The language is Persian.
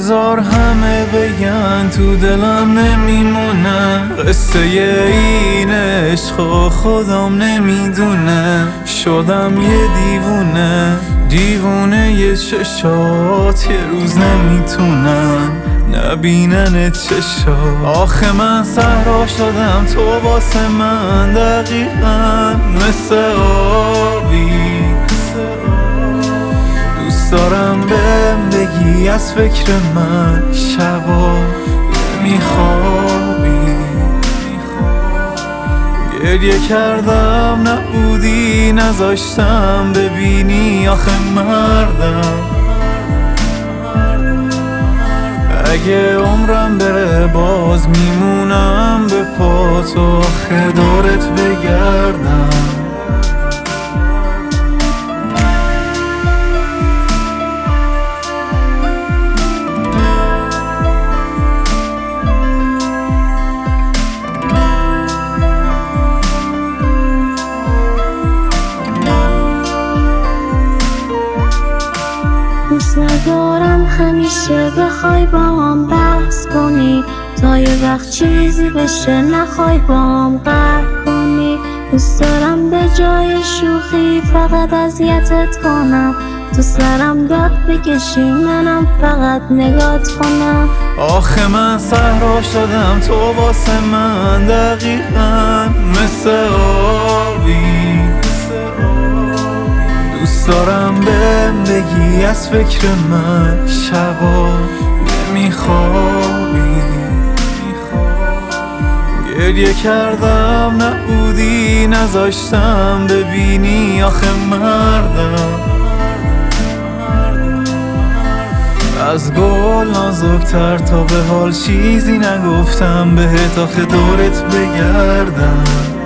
بذار همه بگن تو دلم نمیمونه، قصه این عشق و خودم نمیدونه. شدم یه دیوونه یه چشات یه روز نمیتونن نبینن چشات. آخه من صحرا شدم تو واسه من دقیقاً مثل آبی. دوست دارم بهم بگی از فکر من شبا نمیخوابی. گریه کردم نبودی نذاشتم ببینی آخه مردم. اگه عمرم بره باز میمونم به پا تو آخه دورت بگردم. دوست ندارم همیشه بخوای با هم بحث کنی، تا یه وقت چیزی بشه نخوای با هم قهر کنی. دوست دارم به جای شوخی فقط اذیتت کنم، تو سرم داد بکشی منم فقط نگات کنم. آخه من صحرا شدم تو واسه من دقیقاً مثل آبی. دوست دارم بهم بگی از فکر من شبا نمیخوابی. گریه کردم نبودی نذاشتم ببینی آخه مردم. از گل نازکتر تا به حال چیزی نگفتم بهت آخه دورت بگردم.